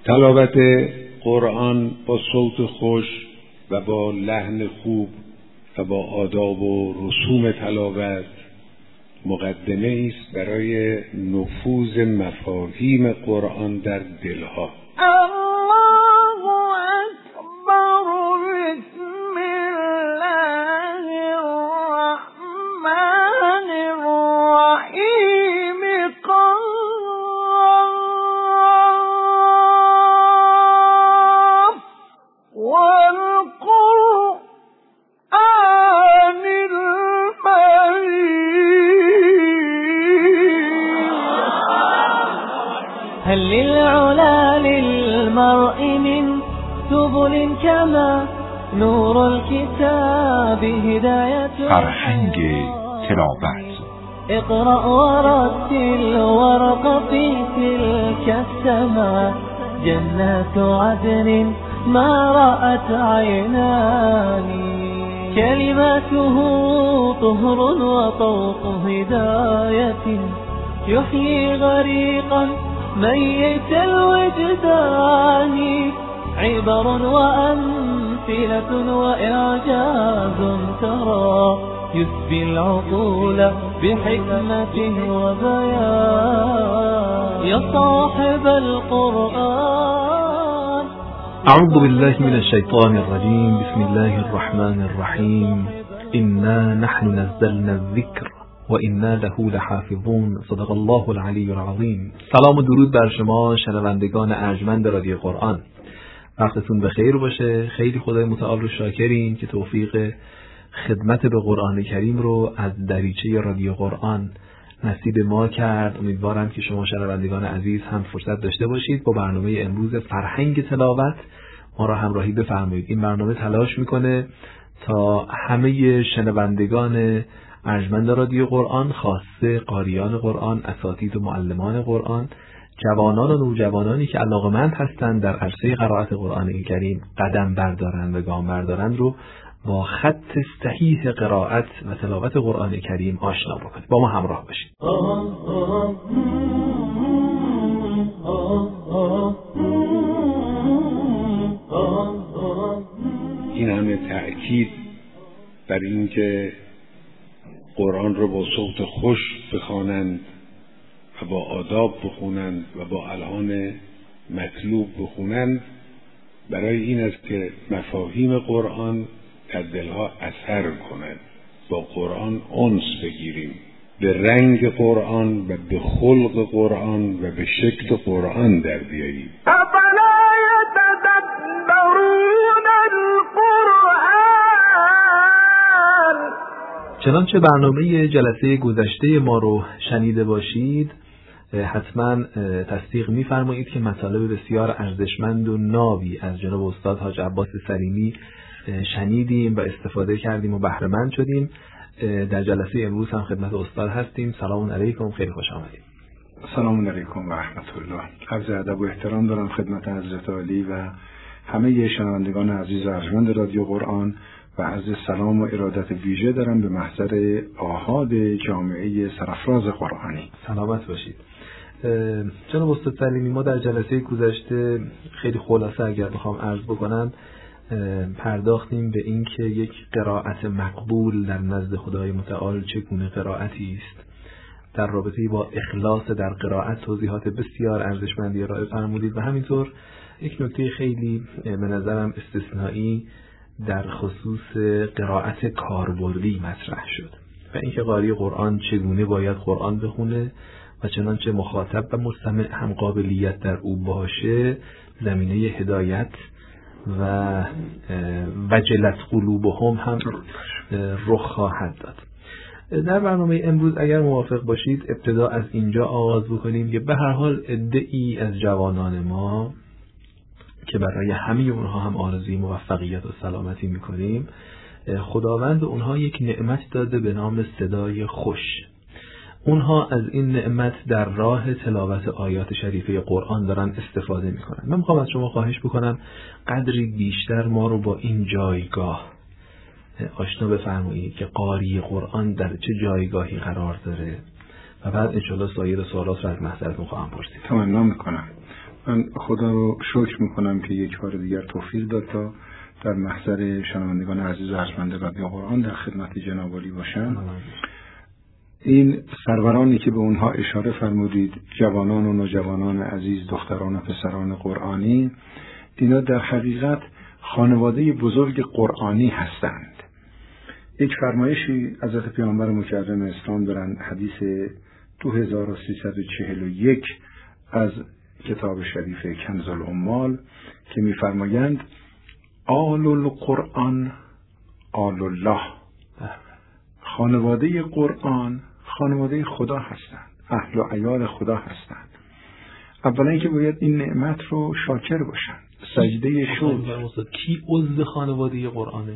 تلاوت قرآن با صوت خوش و با لحن خوب و با آداب و رسوم تلاوت مقدمه است برای نفوذ مفاهیم قرآن در دلها. هل للعلا للمرء من سبل كما نور الكتاب هداية فرهنگ تلاوت. اقرأ ورتل ورق في تلك السماء جنات عدن ما رأت عينان كلماته طهر وطوق هداية يحيي غريقا ميت الوجدان عبر وأمثلة وإعجاز ترى يسبي العقول بحكمة وبيان يا صاحب القرآن. أعوذ بالله من الشيطان الرجيم. بسم الله الرحمن الرحيم. إنا نحن نزلنا الذكر و انا له لحافظون. صدق الله العلی العظیم. سلام و درود بر شما شنوندگان ارجمند رادیو قرآن. وقتتون بخیر باشه. خیلی خدای متعال رو شاکریم که توفیق خدمت به قرآن کریم رو از دریچه رادیو قرآن نصیب ما کرد. امیدوارم که شما شنوندگان عزیز هم فرصت داشته باشید با برنامه امروز فرهنگ تلاوت ما را همراهی بفرمایید. این برنامه تلاش میکنه تا همه شنوندگان ارجمند رادیو قرآن، خاصه قاریان قرآن، اساتید و معلمان قرآن، جوانان و نوجوانانی که علاقه‌مند هستند در عرصه قرائت قرآن کریم قدم بردارند و گام بردارند رو با خط صحیح قرائت و تلاوت قرآن کریم آشنا بکنید. با ما همراه باشید. این همه تأکید بر این که قرآن رو با صوت خوش بخوانند و با آداب بخونند و با الحان مطلوب بخونند برای این است که مفاهیم قرآن در دلها اثر کنند، با قرآن انس بگیریم، به رنگ قرآن و به خلق قرآن و به شکل قرآن در بیاییم. چنانچه برنامه جلسه گذشته ما رو شنیده باشید حتما تصدیق می‌فرمایید که مطالب بسیار ارزشمند و نابی از جناب استاد حاج عباس سلیمی شنیدیم و استفاده کردیم و بهره مند شدیم. در جلسه امروز هم خدمت استاد هستیم. سلام علیکم، خیلی خوش آمدید. سلام علیکم و رحمت الله. عرض ادب و احترام دارم خدمت حضرت عالی و همه شنوندگان عزیز ارجمند رادیو قرآن و عرض سلام و ارادت ویژه دارم به محضر آحاد جامعه سرافراز قرآنی. سلامت باشید. جناب استاد سلیمی، ما در جلسه گذشته خیلی خلاصه اگر بخوام عرض بکنم پرداختیم به این که یک قرائت مقبول در نزد خدای متعال چگونه قرائتی است. در رابطه با اخلاص در قرائت توضیحات بسیار ارزشمندی ارائه فرمودید و همینطور یک نکته خیلی به نظرم استثنایی در خصوص قرائت کاربردی مطرح شد و اینکه قاری قرآن چگونه باید قرآن بخونه و چنانچه مخاطب و مستمع هم قابلیت در او باشه زمینه هدایت و وجلت قلوبهم هم رخ خواهد داد. در برنامه امروز اگر موافق باشید ابتدا از اینجا آغاز بکنیم که به هر حال عده‌ای از جوانان ما که برای همه اونها هم آرزوی موفقیت و سلامتی میکنیم، خداوند اونها یک نعمت داده به نام صدای خوش. اونها از این نعمت در راه تلاوت آیات شریفه قرآن دارن استفاده میکنن. من میخوام از شما خواهش بکنم قدری بیشتر ما رو با این جایگاه آشنا بفرمایید که قاری قرآن در چه جایگاهی قرار داره و بعد انشالله سایر سوالات رو از محضرتون خواهم پرسید. تمنا میکنم. من خدا رو شکر میکنم که یک بار دیگر توفیق داد تا در محضر شنوندگان عزیز و ارجمند رادیو قرآن در خدمت جناب عالی باشم. این سرورانی که به اونها اشاره فرمودید، جوانان و نوجوانان عزیز، دختران و پسران قرآنی، اینا در حقیقت خانواده بزرگ قرآنی هستند. یک فرمایشی حضرت پیامبر مکرم اسلام دارند، حدیث 2341 از کتاب شریف کنز الاموال که می‌فرمایند آل القرآن آل الله، خانواده قرآن خانواده خدا هستند، اهل و عیال خدا هستند. اولا اینکه باید این نعمت رو شاکر باشند، سجده شکر. کی عضو خانواده قرآنه؟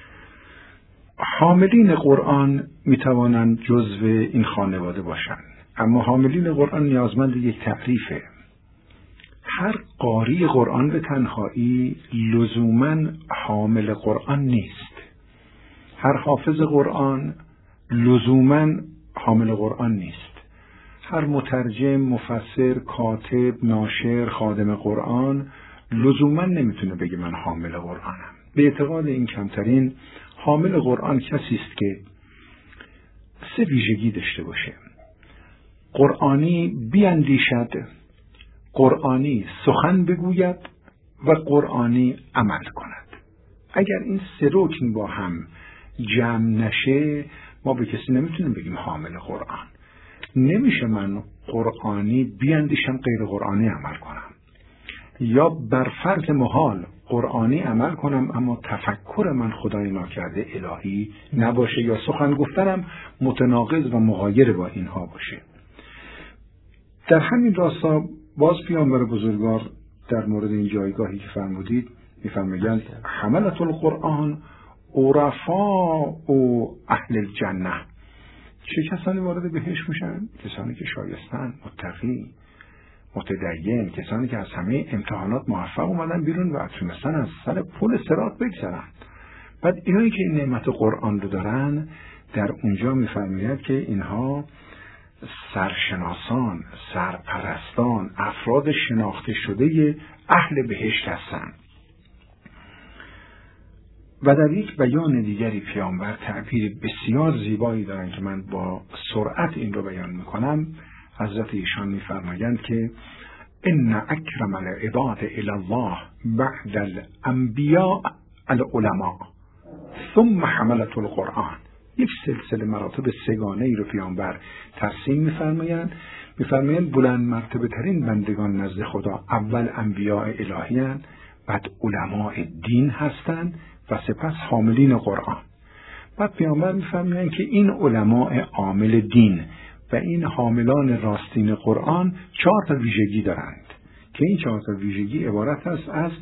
حاملین قرآن میتوانند جزو این خانواده باشند، اما حاملین قرآن نیازمند یک تعریفه. هر قاری قرآن به تنهایی لزوماً حامل قرآن نیست. هر حافظ قرآن لزوماً حامل قرآن نیست. هر مترجم، مفسر، کاتب، ناشر، خادم قرآن لزوماً نمیتونه بگه من حامل قرآنم. به اعتقاد این کمترین، حامل قرآن کسی است که 3 ویژگی داشته باشه: قرآنی بیاندیشد، قرآنی سخن بگوید و قرآنی عمل کند. اگر این 3 رکن با هم جمع نشه، ما به کسی نمیتونیم بگیم حامل قرآن. نمیشه من قرآنی بیاندیشم غیر قرآنی عمل کنم، یا بر فرض محال قرآنی عمل کنم اما تفکر من خدای ناکرده الهی نباشه، یا سخن گفتنم متناقض و مغایر با اینها باشه. در همین راستا باز پیامبر بزرگوار در مورد این جایگاهی که فرمودید میفرمایند حملة القرآن عرفاء و اهل الجنه. چه کسانی وارد بهشت میشن؟ کسانی که شایستن، متقی، متدین، کسانی که از همه امتحانات موفق اومدن بیرون و تونستن از سر پل صراط بگذرن. بعد اینایی که این نعمت قرآن رو دارن، در اونجا میفرماید که اینها سرشناسان، سرپرستان، افراد شناخته شده اهل بهشت هستند. و در یک بیان دیگری پیامبر تعبیر بسیار زیبایی دارن که من با سرعت این رو بیان میکنم. حضرت ایشان میفرمایند که ان اکرم العباد الی الله بعد الانبیاء العلماء ثم حملة القرآن. یک سلسله مراتب 3گانه ای رو پیامبر ترسیم میفرمایند. بلند مرتبه ترین بندگان نزد خدا اول انبیاء الهی هستند، بعد علماء دین هستند و سپس حاملین قرآن. بعد پیامبر میفرمایند که این علماء عامل دین و این حاملان راستین قرآن 4 ویژگی دارند که این 4 ویژگی عبارت است از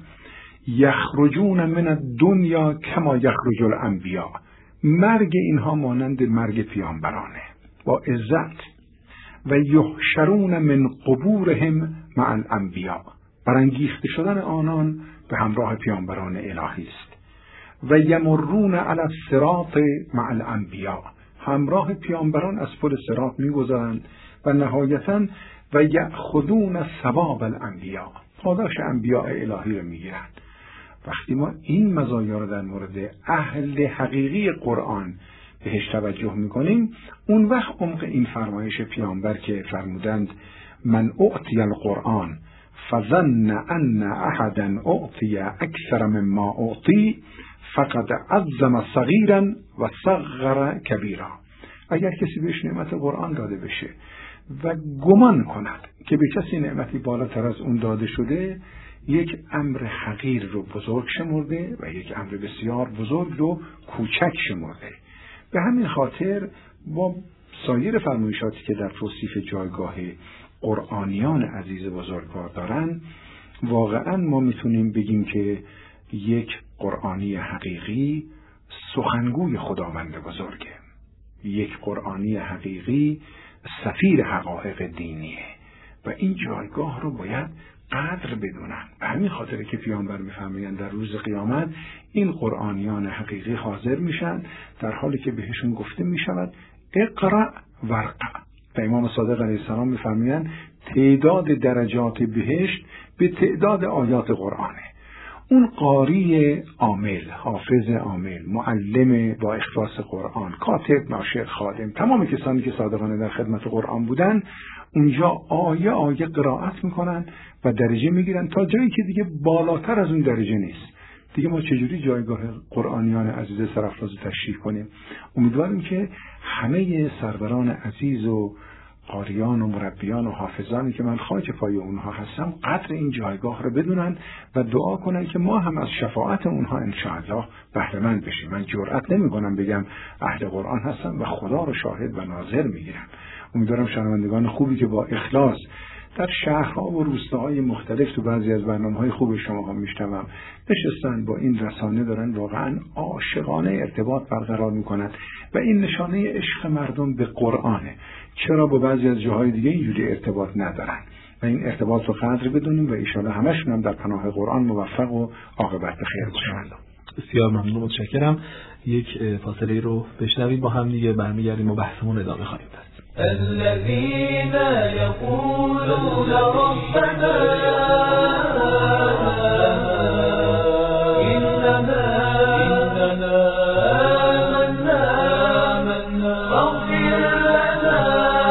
یخرجون من الدنیا کما یخرج الانبیاء. مرگ اینها مانند مرگ پیامبرانه با عزت. و یحشرون من قبورهم مع الانبیاء. برانگیخته شدن آنان به همراه پیامبران الهی است. و یمرون علی الصراط مع الانبیاء. همراه پیامبران از پل صراط می‌گذرند و نهایتاً و یأخذون ثواب الانبیاء. پاداش انبیاء الهی رو میگیرند. وقتی ما این مزایا رو در مورد اهل حقیقی قرآن بهش توجه میکنیم، اون وقت عمق این فرمایش پیامبر که فرمودند من اعطی القرآن فظن ان احدا اعطی اکثر مما اعطی فقد عظم صغیرا و صغر کبیرا. اگر کسی بهش نعمت قرآن داده بشه و گمان کند که به کسی نعمتی بالاتر از اون داده شده، یک امر حقیر رو بزرگ شمرده و یک امر بسیار بزرگ رو کوچک شمرده. به همین خاطر با سایر فرمایشاتی که در توصیف جایگاه قرآنیان عزیز بزرگوار دارن، واقعا ما میتونیم بگیم که یک قرآنی حقیقی سخنگوی خداوند بزرگه. یک قرآنی حقیقی سفیر حقایق دینیه و این جایگاه رو باید قدر بدونن. به همین خاطره که پیامبر میفرمایند در روز قیامت این قرآنیان حقیقی حاضر میشن در حالی که بهشون گفته میشود اقرأ ورقع. و امام صادق علیه السلام میفرمایند تعداد درجات بهشت به تعداد آیات قرآنه. اون قاری عامل، حافظ عامل، معلم با اختصاص قرآن، کاتب، ناشر، خادم، تمام کسانی که صادقانه در خدمت قرآن بودن اونجا آیه آیه قرائت میکنن و درجه میگیرن تا جایی که دیگه بالاتر از اون درجه نیست. دیگه ما چجوری جایگاه قرآنیان عزیز سرافراز رو تشریح کنیم؟ امیدواریم که همه سروران عزیز و قاریان و مربیان و حافظانی که من خاک پای اونها هستم قدر این جایگاه رو بدونن و دعا کنن که ما هم از شفاعت اونها انشاءالله بهره مند بشیم. من جرئت نمی‌کنم بگم اهل قرآن هستم و خدا رو شاهد و ناظر میگیرم. امیدوارم شنوندگان خوبی که با اخلاص در شهرها و روستاهای مختلف تو بعضی از برنامه‌های خوب شما هم میشنوم نشستن با این رسانه دارن واقعا عاشقانه ارتباط برقرار میکنن و این نشانه عشق مردم به قرآنه. چرا با بعضی از جاهای دیگه اینجوری ارتباط ندارن؟ و این ارتباط رو قدر بدونیم و ایشالا همشون هم در پناه قرآن موفق و عاقبت خیر باشند. بسیار ممنون، متشکرم. یک فاصله رو بشنویم با هم دیگه برمیگردیم و بحثمون ادامه خواهیم داد. الذين يقولون ربنا إننا آمنا فاغفر لنا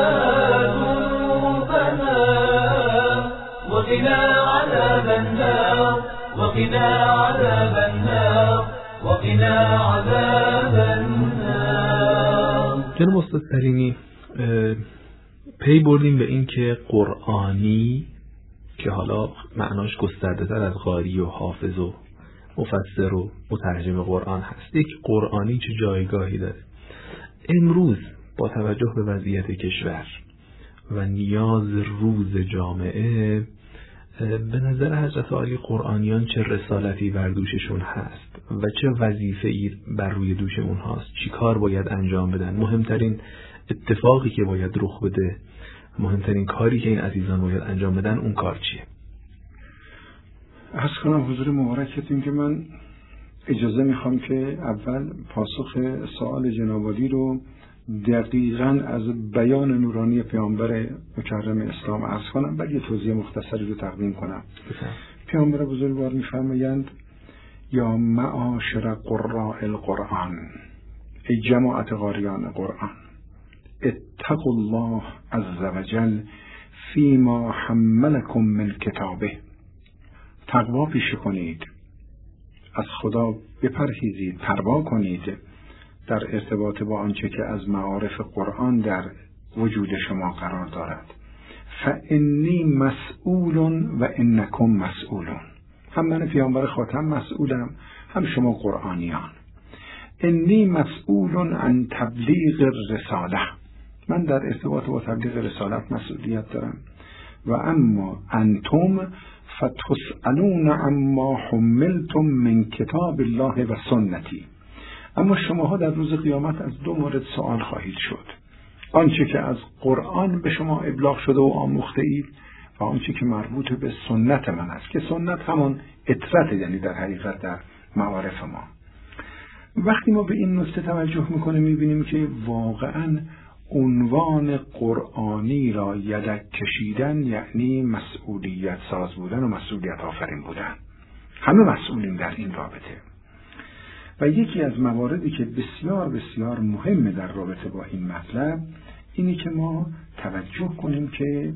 ذنوبنا وقنا عذاب النار وقنا عذاب النار وقنا عذاب النار. جناب استاد سلیمی، پی بردیم به این که قرآنی که حالا معناش گسترده تر از قاری و حافظ و مفسر و مترجم قرآن هست، یک قرآنی چه جایگاهی داره امروز با توجه به وضعیت کشور و نیاز روز جامعه؟ به نظر حضرت عالی قرآنیان چه رسالتی بر دوششون هست و چه وظیفه‌ای بر روی دوش اونهاست؟ چی کار باید انجام بدن؟ مهمترین اتفاقی که باید رخ بده، مهمترین کاری که این عزیزان باید انجام بدن، اون کار چیه؟ عرض کنم حضور مبارکتون که من اجازه میخوام که اول پاسخ سوال جناب عالی رو دقیقاً از بیان نورانی پیامبر مکرم اسلام عرض کنم، بعد یه توضیح مختصری رو تقدیم کنم. پیامبر بزرگوار میفرمایند یا معاشر قراء القرآن، ای جماعت قاریان قرآن، اتقوا الله عز وجل فیما حملکم من کتابه، تقوا پیشه کنید، از خدا بپرهیزید، پروا کنید در ارتباط با آنچه که از معارف قرآن در وجود شما قرار دارد. فانی مسئول و انکم مسئولون، هم من پیامبر خاتم مسئولم، هم شما قرآنیان. انی مسئول عن تبلیغ الرساله، من در ارتباط با تبلیغ رسالت مسئولیت دارم. و اما انتم فتسألون عما حملتم من کتاب الله و سنتی، اما شماها در روز قیامت از دو مورد سوال خواهید شد: آنچه که از قرآن به شما ابلاغ شده و آموخته اید و آنچه که مربوط به سنت من است، که سنت همان اطرت، یعنی در حقیقت در معارف ما. وقتی ما به این نکته توجه میکنیم میبینیم که واقعا عنوان قرآنی را یدک کشیدن یعنی مسئولیت ساز بودن و مسئولیت آفرین بودن. همه مسئولیم در این رابطه. و یکی از مواردی که بسیار بسیار مهمه در رابطه با این مطلب اینی که ما توجه کنیم که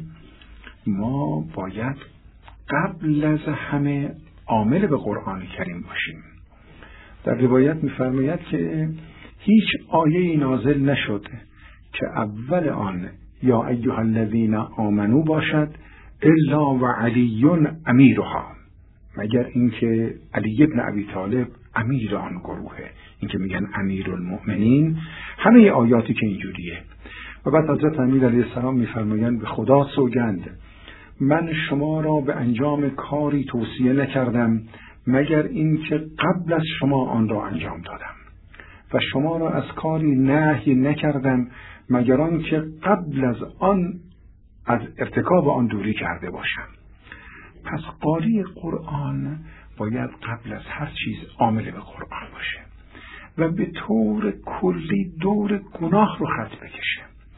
ما باید قبل از همه عامل به قرآن کریم باشیم. در روایت می‌فرماید که هیچ آیه نازل نشد که اول آن یا ایها الذین آمنو باشد الا و علی امیرها، مگر اینکه علی ابن ابی طالب امیر آن گروهه، این که میگن امیرالمؤمنین. همه آیاتی که اینجوریه. و بعد حضرت امیر علیه السلام میفرمایند به خدا سوگند من شما را به انجام کاری توصیه نکردم مگر اینکه قبل از شما آن را انجام دادم و شما را از کاری نهی نکردم مگر آنکه قبل از آن از ارتکاب آن دوری کرده باشم. پس قاری قرآن باید قبل از هر چیز عامل به قرآن باشه و به طور کلی دور گناه رو خط بکشه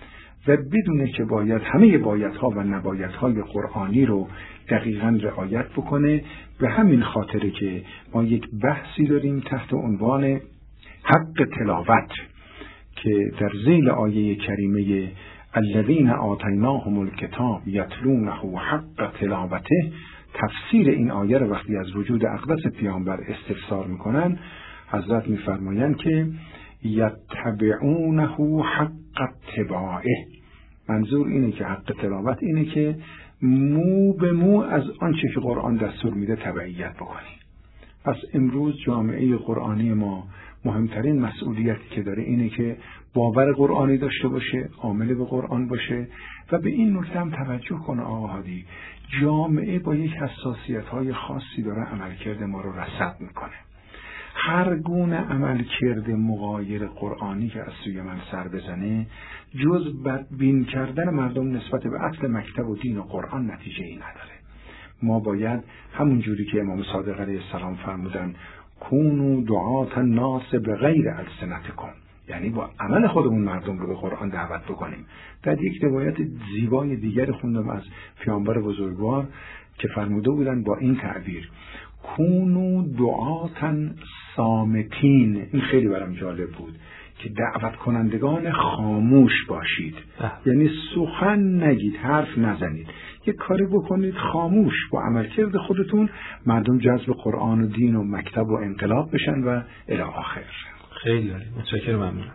و بدونه که باید همه بایدها و نبایدهای قرآنی رو دقیقاً رعایت بکنه. به همین خاطره که ما یک بحثی داریم تحت عنوان حق تلاوت که در ذیل آیه کریمه الذین آتیناهم الکتاب یتلونه حق تلاوته، تفسیر این آیه رو وقتی از وجود اقدس پیامبر استفسار میکنن، حضرت میفرمایند که یتبعونه حق اتباعه. منظور اینه که حق تلاوت اینه که مو به مو از آنچه که قرآن دستور میده تبعیت بکنی. پس امروز جامعه قرآنی ما مهمترین مسئولیتی که داره اینه که باور قرآنی داشته باشه، عامل به قرآن باشه و به این نکته هم توجه کنه آقا هادی، جامعه با یک حساسیت‌های خاصی داره عملکرد ما رو رصد میکنه. هر گونه عملکرد مغایر قرآنی که از سوی من سر بزنه جز بدبین کردن مردم نسبت به اصل مکتب و دین و قرآن نتیجه‌ای نداره. ما باید همون جوری که امام صادق علیه السلام فرمودن کونوا دعاة الناس بغیر السنتکم، یعنی با عمل خودمون مردم رو به قرآن دعوت بکنیم. در یک روایت زیبای دیگر خوندم از پیامبر بزرگوار که فرموده بودن با این تعبیر کونوا دعاة صامتین. این خیلی برام جالب بود که دعوت کنندگان خاموش باشید، یعنی سخن نگید، حرف نزنید، یک کاری بکنید خاموش، با عملکرد خودتون مردم جذب قرآن و دین و مکتب و انقلاب بشن و الی آخر. خیلی عالی، متشکرم، ممنونم.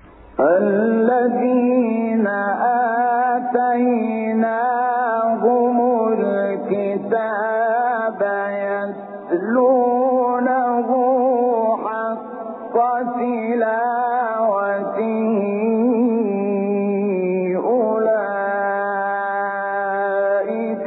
الذين آتيناهم الكتاب يتلونه حق تلاوته أولئك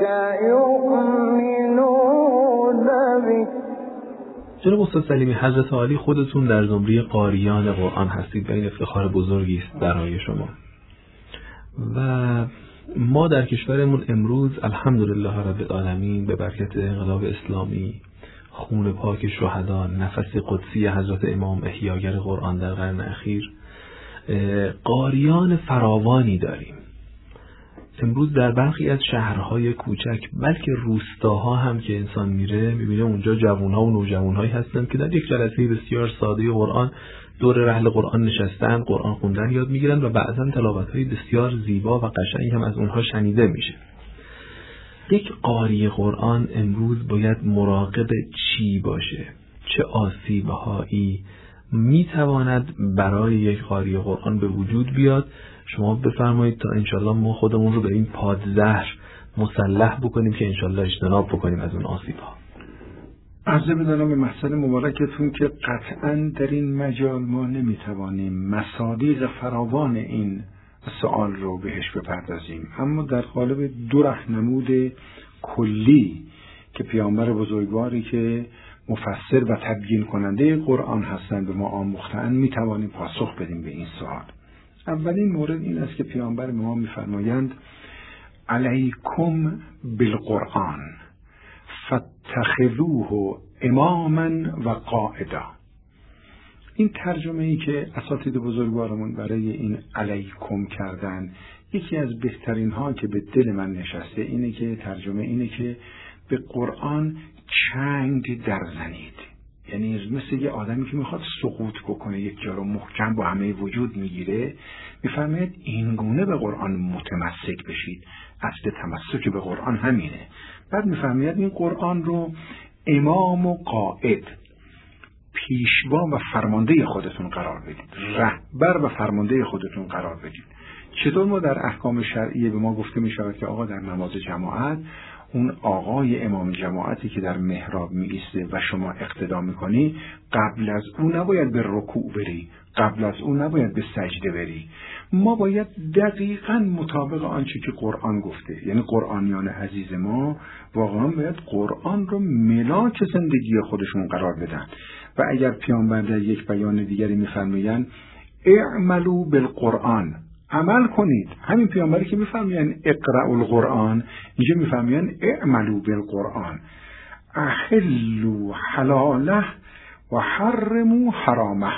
يؤمنون به. جناب استاد سلیمی، حضرت عالی خودتون در زمره قاریان قرآن هستید و این افتخار بزرگی است برای شما. و ما در کشورمون امروز الحمدلله رب العالمین به برکت انقلاب اسلامی، خون پاک شهدا، نفس قدسی حضرت امام احیاگر قرآن در قرن اخیر، قاریان فراوانی داریم. امروز در برخی از شهرهای کوچک بلکه روستاها هم که انسان میره میبینه اونجا جوانها و نوجوانهایی هستن که در یک جلسه بسیار ساده قرآن دور رحل قرآن نشستن، قرآن خوندن یاد میگیرن و بعضا تلاوت‌های بسیار زیبا و قشنگی هم از اونها شنیده میشه. یک قاری قرآن امروز باید مراقب چی باشه؟ چه آسیب‌هایی میتواند برای یک قاری قرآن به وجود بیاد؟ شما بفرمایید تا انشالله ما خودمون رو به این پادزهر مسلح بکنیم که انشالله اجتناب بکنیم از اون آسیب‌ها. عرض بدانم به مسئله مبارکتون که قطعاً در این مجال ما نمیتوانیم مصادیق فراوان این سوال رو بهش بپردازیم، اما در قالب دو راهنمود کلی که پیامبر بزرگواری که مفسر و تبیین کننده قرآن هستند به ما آموختند میتوانیم پاسخ بدیم به این سوال. اولین مورد این است که پیامبر ما میفرمایند علیکم بالقرآن فاتخذوه اماما و قائدا. این ترجمه ای که اساتید بزرگوارمون برای این علیکم کردن، یکی از بهترین ها که به دل من نشسته اینه که ترجمه اینه که به قرآن چنگ در زنید. یعنی مثل یه آدمی که میخواد سقوط بکنه یک جا رو محکم با همه وجود میگیره، میفرماید این گونه به قرآن متمسک بشید. اصل تمسک به قرآن همینه. بعد میفرماید این قرآن رو امام و قائد، پیشوا و فرمانده خودتون قرار بدید، رهبر و فرمانده خودتون قرار بدید. چطور ما در احکام شرعیه به ما گفته می شود که آقا در نماز جماعت اون آقای امام جماعتی که در محراب می ایسته و شما اقتدا می کنی، قبل از اون نباید به رکوع بری، قبل از اون نباید به سجده بری. ما باید دقیقاً مطابق آنچه که قرآن گفته، یعنی قرآنیان عزیز ما واقعا باید قرآن رو ملاک زندگی خودشون قرار بدن. و اگر پیامبر در یک بیان دیگری می‌فرمایند اعملوا بالقرآن، عمل کنید، همین پیامبری که می‌فرمایند اقرأوا القرآن، اینجا می‌فرمایند اعملوا بالقرآن، احلوا حلاله و حرموا حرامه.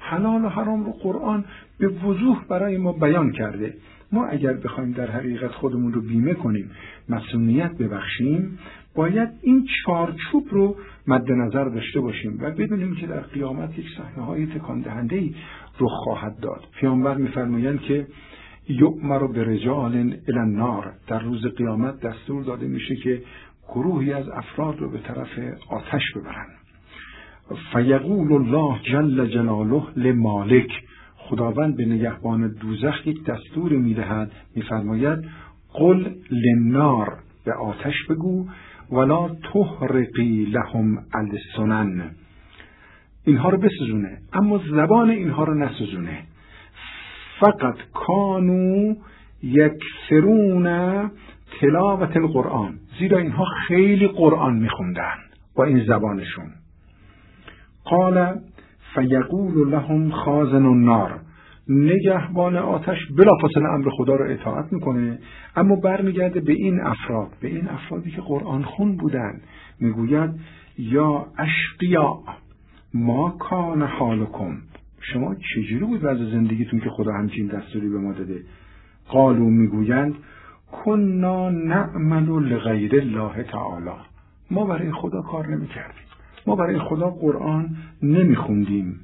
حلال و حرام رو قرآن به وضوح برای ما بیان کرده. ما اگر بخوایم در حقیقت خودمون رو بیمه کنیم، مسئولیت ببخشیم، باید این چارچوب رو مد نظر داشته باشیم و بدونیم که در قیامت یک صحنه‌های تکان دهنده‌ای رخ خواهد داد. پیامبر می‌فرمایند که یؤمر برجال الی النار، در روز قیامت دستور داده میشه که گروهی از افراد رو به طرف آتش ببرن. فیقول الله جل جلاله لمالک، خداوند به نگهبان دوزخ یک دستور میدهد، میفرماید قل للنار، به آتش بگو ولا تحرقی لهم السنن، اینها رو بسوزونه اما زبان اینها رو نسوزونه. فقط کانوا یکثرون تلاوت القرآن، زیرا اینها خیلی قرآن میخوندن با این زبانشون. قال فیقول لهم خازن النار، نگهبان آتش بلافاصله امر خدا رو اطاعت میکنه، اما برمیگرده به این افرادی که قرآن خون بودن، میگوید یا اشقیا ما کان حالکم، شما چجوری بود وضع زندگیتون که خدا همچین دستوری به ما داده؟ قالوا، میگویند کنا نعمل لغیر الله تعالی، ما برای خدا کار نمیکردیم، ما برای خدا قرآن نمیخوندیم.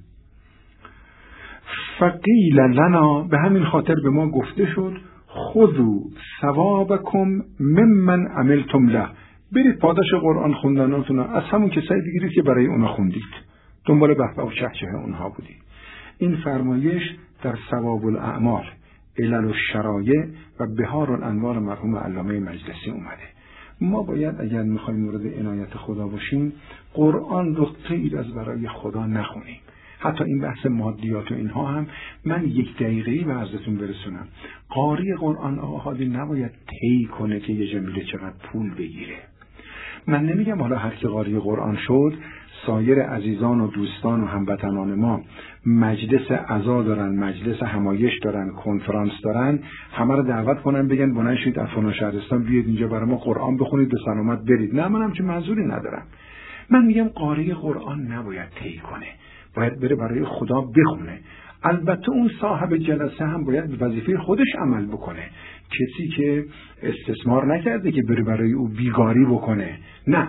فقیل لنا، به همین خاطر به ما گفته شد خذوا ثوابکم ممن عملتم له، برید پاداش قرآن خوندناتون از همون کسایی بگیرید که برای اونا خوندید، دنبال بهبه و چهچه اونها بودید. این فرمایش در ثواب الاعمال علل الشرایع و بهار الانوار مرحوم علامه مجلسی اومده. ما باید اگر میخوایم مورد عنایت خدا باشیم قرآن رو غیر از برای خدا نخونیم. حتی این بحث مادیات و اینها هم من 1 دقیقه‌ای به عرضتون برسونم. قاری قرآن حالی نباید طی کنه که یه جمیله چقدر پول بگیره. من نمیگم حالا هر کی قاری قرآن شد سایر عزیزان و دوستان و هموطنان ما مجلس عزا دارن، مجلس همایش دارن، کنفرانس دارن، همه رو دعوت کنن بگن بلند شید از فلان شهرستان بیاید اینجا برای ما قرآن بخونید به سلامت برید. نه، من همچین منظوری ندارم. من میگم قاری قرآن نباید طی کنه، باید بره برای خدا بخونه. البته اون صاحب جلسه هم باید به وظیفه خودش عمل بکنه، کسی که استثمار نکرده که بره برای او بیگاری بکنه. نه،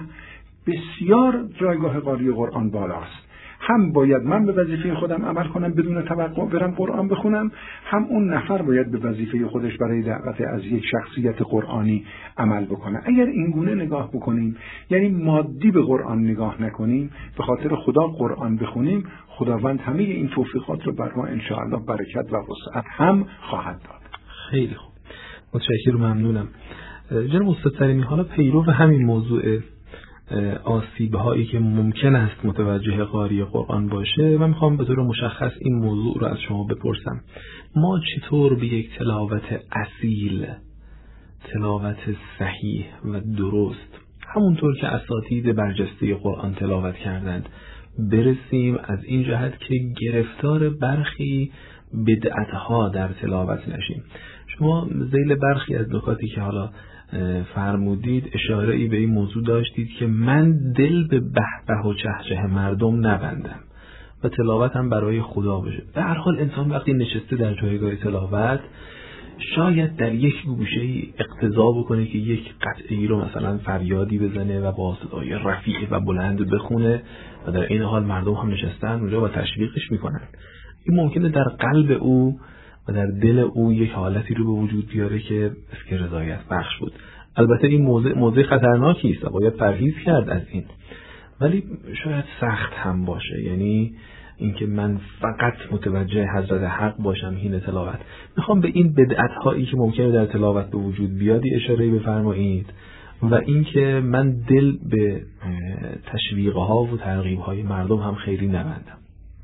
بسیار جایگاه قاری قرآن بالاست. هم باید من به وظیفه خودم عمل کنم بدون توقع برم قرآن بخونم، هم اون نفر باید به وظیفه خودش برای دعوت از یک شخصیت قرآنی عمل بکنه. اگر این گونه نگاه بکنیم، یعنی مادی به قرآن نگاه نکنیم، به خاطر خدا قرآن بخونیم، خداوند همه این توفیقات رو بر ما انشاءالله برکت و وسعت هم خواهد داد. خیلی خوب، متشکرم، ممنونم. جناب استاد سلیمی، حالا پیرو همین موضوع آسیب‌هایی که ممکن است متوجه قاری قرآن باشه، من میخوام به طور مشخص این موضوع رو از شما بپرسم. ما چطور به یک تلاوت اصیل، تلاوت صحیح و درست، همونطور که اساتید برجسته قرآن تلاوت کردند، برسیم از این جهت که گرفتار برخی بدعت‌ها در تلاوت نشیم؟ شما ذیل برخی از نکاتی که حالا فرمودید اشاره ای به این موضوع داشتید که من دل به بهبه و چهچه مردم نبندم و تلاوتم برای خدا باشه. به هر حال انسان وقتی نشسته در جایگاه تلاوت شاید در یک گوشه اقتضا بکنه که یک قطعی رو مثلا فریادی بزنه و با صدای رفیع و بلند بخونه و در این حال مردم هم نشستن اونجا و تشویقش میکنن. این ممکنه در قلب او و در دل او یک حالتی رو به وجود بیاره که اسک رضایت بخش بود. البته این موضوع خطرناکی است و باید پرهیز کرد از این، ولی شاید سخت هم باشه. یعنی اینکه من فقط متوجه حضرت حق باشم حین تلاوت. میخوام به این بدعت هایی که ممکنه در تلاوت به وجود بیادی اشاره بفرمایید و اینکه من دل به تشویق ها و ترغیب های مردم هم خیلی نبندم.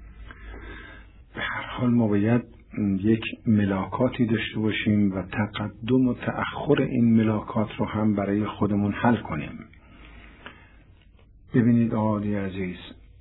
به هر حال ما باید یک ملاکاتی داشته باشیم و تقدم و تأخر این ملاکات رو هم برای خودمون حل کنیم. ببینید آقای عزیز،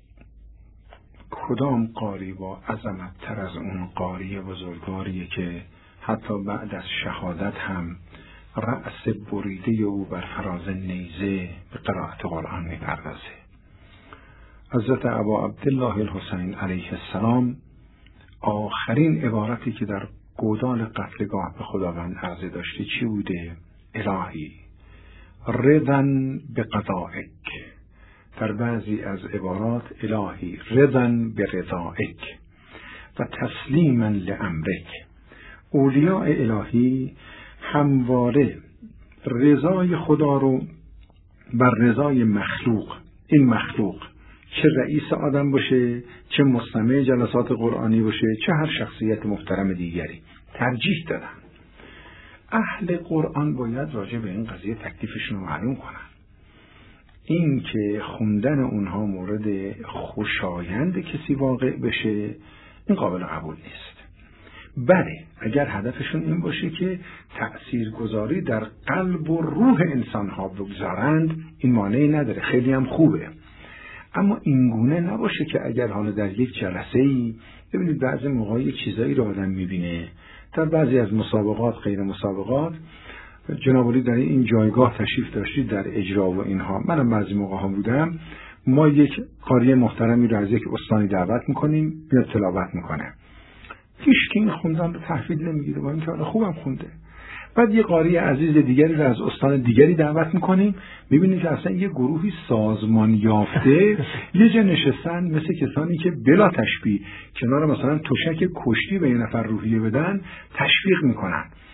کدام قاری با عظمت تر از اون قاری بزرگواریه که حتی بعد از شهادت هم رأس بریده او بر فراز نیزه به قرائت قرآن می‌پردازه. حضرت ابا عبدالله الحسین علیه السلام آخرین عبارتی که در گودال قتلگاه به خداوند عرضه داشته چی بوده؟ الهی رضن به قضائک. در بعضی از عبارات الهی رضن به رضائک و تسلیما لامرک. اولیاء الهی همواره رضای خدا رو بر رضای مخلوق، این مخلوق چه رئیس آدم باشه، چه مستمع جلسات قرآنی باشه، چه هر شخصیت محترم دیگری، ترجیح دادن. اهل قرآن باید راجع به این قضیه تکلیفشون رو معلوم کنن. این که خوندن اونها مورد خوشایند کسی واقع بشه، این قابل قبول نیست. بله، اگر هدفشون این باشه که تأثیرگذاری در قلب و روح انسانها بگذارند، این مانعی نداره، خیلی هم خوبه. اما اینگونه نباشه که اگر حالا در یک جلسه‌ای ببینید بعضی موقع یک چیزایی رو آدم میبینه، در بعضی از مسابقات، غیر مسابقات، جناب علی در این جایگاه تشریف داشتید در اجرا و اینها، منم بعضی موقع ها بودم، ما یک قاری محترمی رو از یک استانی دعوت میکنیم بیاد تلاوت میکنه، هیچ کی این خوندن رو تحویل نمیگیره، با اینکه حالا خوبم خونده. بعد یه قاری عزیز دیگری رو از استان دیگری دعوت میکنیم، میبینید که اصلا یه گروهی سازمان یافته یه جا نشستن، مثل کسانی که بلا تشبیه کنار مثلا تشک کشتی به یه نفر روحیه بدن، تشویق میکنن.